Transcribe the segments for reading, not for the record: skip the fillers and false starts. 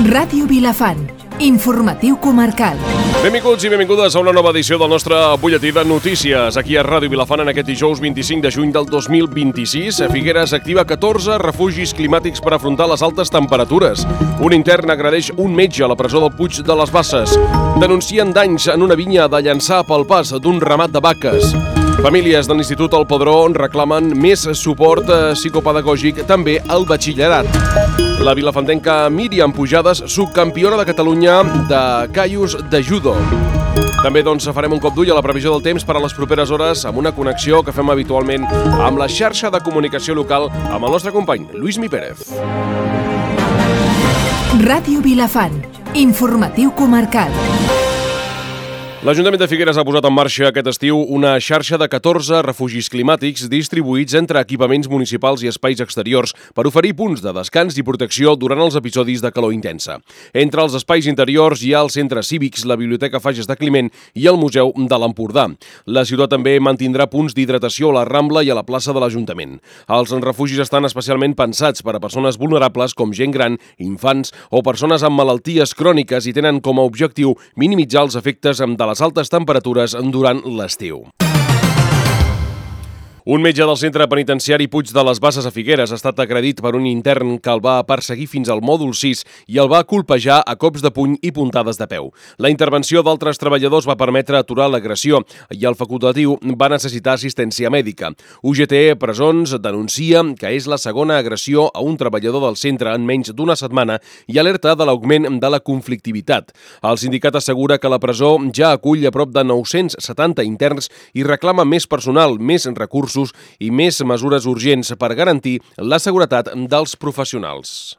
Ràdio Vilafant, informatiu comarcal. Benvinguts i benvingudes a una nova edició del nostre butlletí de notícies. Aquí a Ràdio Vilafant en aquest dijous 25 de juny del 2026. Figueres activa 14 refugis climàtics per afrontar les altes temperatures. Un intern agredeix un metge a la presó del Puig de les Basses. Denuncien danys en una vinya de Llançà pel pas d'un ramat de vaques. Famílies de l'Institut El Padró reclamen més suport psicopedagògic també al batxillerat. La vilafantenca Míriam Pujades, subcampiona de Catalunya de Caius de judo. També farem un cop d'ull a la previsió del temps per a les properes hores amb una connexió que fem habitualment amb la xarxa de comunicació local amb el nostre company Luismi Pérez. Ràdio Vilafant, informatiu comarcal. L'Ajuntament de Figueres ha posat en marxa aquest estiu una xarxa de 14 refugis climàtics distribuïts entre equipaments municipals i espais exteriors per oferir punts de descans i protecció durant els episodis de calor intensa. Entre els espais interiors hi ha els centres cívics, la Biblioteca Fages de Climent i el Museu de l'Empordà. La ciutat també mantindrà punts d'hidratació a la Rambla i a la plaça de l'Ajuntament. Els refugis estan especialment pensats per a persones vulnerables com gent gran, infants o persones amb malalties cròniques i tenen com a objectiu minimitzar els efectes de les altes temperatures durant l'estiu. Un metge del centre penitenciari Puig de les Basses a Figueres ha estat agredit per un intern que el va perseguir fins al mòdul 6 i el va colpejar a cops de puny i puntades de peu. La intervenció d'altres treballadors va permetre aturar l'agressió i el facultatiu va necessitar assistència mèdica. UGT Presons denuncia que és la segona agressió a un treballador del centre en menys d'una setmana i alerta de l'augment de la conflictivitat. El sindicat assegura que la presó ja acull a prop de 970 interns i reclama més personal, més recursos i més mesures urgents per garantir la seguretat dels professionals.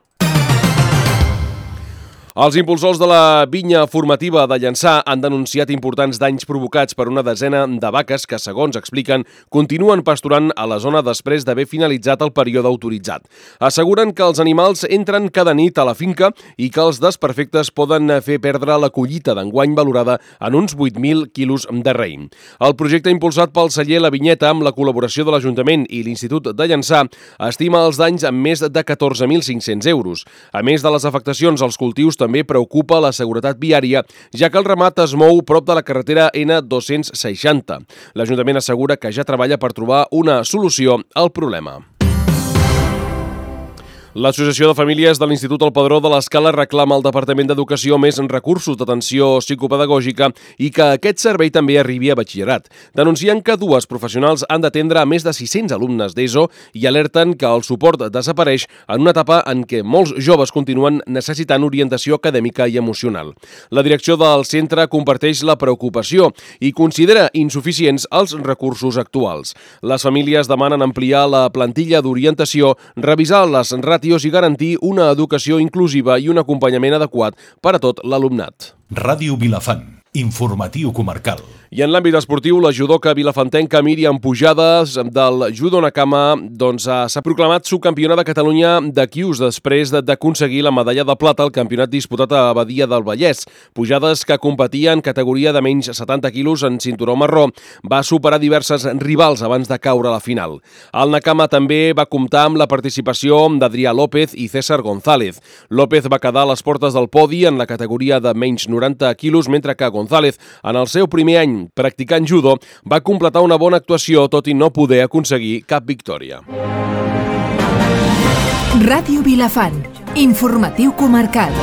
Els impulsors de la vinya formativa de Llançà han denunciat importants danys provocats per una desena de vaques que, segons expliquen, continuen pasturant a la zona després d'haver finalitzat el període autoritzat. Asseguren que els animals entren cada nit a la finca i que els desperfectes poden fer perdre la collita d'enguany valorada en uns 8.000 quilos de raïm. El projecte impulsat pel celler La Vinyeta amb la col·laboració de l'Ajuntament i l'Institut de Llançà estima els danys en més de 14.500 euros. A més de les afectacions als cultius, també preocupa la seguretat viària, ja que el ramat es mou prop de la carretera N260. L'Ajuntament assegura que ja treballa per trobar una solució al problema. L'Associació de Famílies de l'Institut El Padró de l'Escala reclama al Departament d'Educació més recursos d'atenció psicopedagògica i que aquest servei també arribi a batxillerat. Denuncien que dues professionals han d'atendre a més de 600 alumnes d'ESO i alerten que el suport desapareix en una etapa en què molts joves continuen necessitant orientació acadèmica i emocional. La direcció del centre comparteix la preocupació i considera insuficients els recursos actuals. Les famílies demanen ampliar la plantilla d'orientació, revisar les ràtios i garantir una educació inclusiva i un acompanyament adequat per a tot l'alumnat. Ràdio Vilafant, informatiu comarcal. I en l'àmbit esportiu, la judoca vilafantenca Míriam Pujades del Judo Nakama s'ha proclamat subcampiona de Catalunya de Quius després d'aconseguir la medalla de plata al campionat disputat a Badia del Vallès. Pujades, que competia en categoria de menys 70 quilos en cinturó marró, va superar diverses rivals abans de caure a la final. El Nakama també va comptar amb la participació d'Adrià López i César González. López va quedar a les portes del podi en la categoria de menys 90 quilos, mentre que González, en el seu primer any practicant judo, va completar una bona actuació tot i no poder aconseguir cap victòria. Ràdio Vilafant, informatiu comarcal.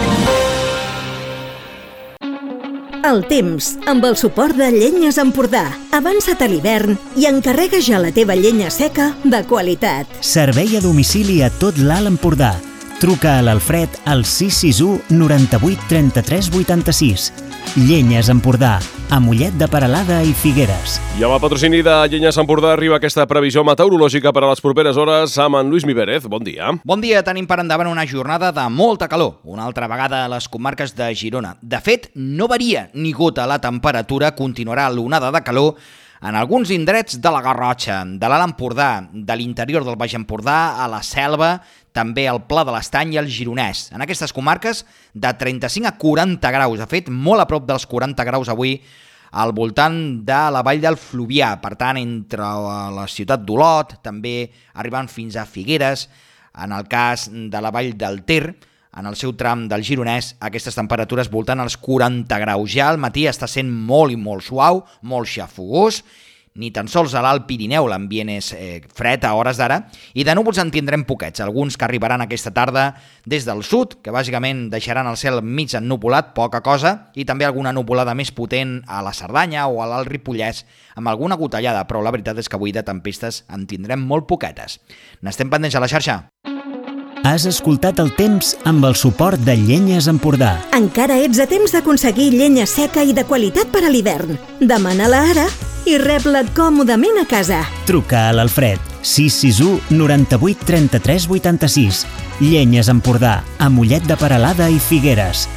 El temps, amb el suport de Llenyes Empordà. Avança't a l'hivern i encarrega ja la teva llenya seca de qualitat. Servei a domicili a tot l'Alt Empordà. Truca a l'Alfred al 661 98 33 86. Llenyes Empordà, a Mollet de Peralada i Figueres. I amb el patrocini de Llenyes Empordà arriba aquesta previsió meteorològica per a les properes hores amb en Luismi Pérez. Bon dia. Bon dia, tenim per endavant una jornada de molta calor, una altra vegada a les comarques de Girona. De fet, no varia ni gota la temperatura, continuarà l'onada de calor en alguns indrets de la Garrotxa, de l'Alt Empordà, de l'interior del Baix Empordà, a la Selva, també al Pla de l'Estany i al Gironès. En aquestes comarques, de 35 a 40 graus. De fet, molt a prop dels 40 graus avui al voltant de la vall del Fluvià. Per tant, entre la ciutat d'Olot, també arribant fins a Figueres, en el cas de la vall del Ter, en el seu tram del Gironès, aquestes temperatures voltant als 40 graus. Ja al matí està sent molt i molt suau, molt xafogós. Ni tan sols a l'Alt Pirineu l'ambient és fred a hores d'ara, i de núvols en tindrem poquets, alguns que arribaran aquesta tarda des del sud, que bàsicament deixaran el cel mig ennuvolat, poca cosa, i també alguna nuvolada més potent a la Cerdanya o a l'Alt Ripollès, amb alguna gotellada, però la veritat és que avui de tempestes en tindrem molt poquetes. N'estem pendents a la xarxa. Has escoltat el temps amb el suport de Llenyes Empordà. Encara ets a temps d'aconseguir llenya seca i de qualitat per a l'hivern. Demana-la ara i rep-la còmodament a casa. Truca a l'Alfred, 661 98 33 86. Llenyes Empordà, a Mollet de Peralada i Figueres.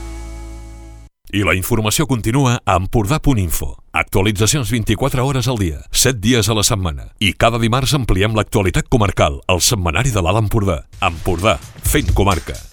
I la informació continua a empordà.info. Actualitzacions 24 hores al dia, 7 dies a la setmana. I cada dimarts ampliem l'actualitat comarcal, al setmanari de l'Alt Empordà. Empordà, fent comarca.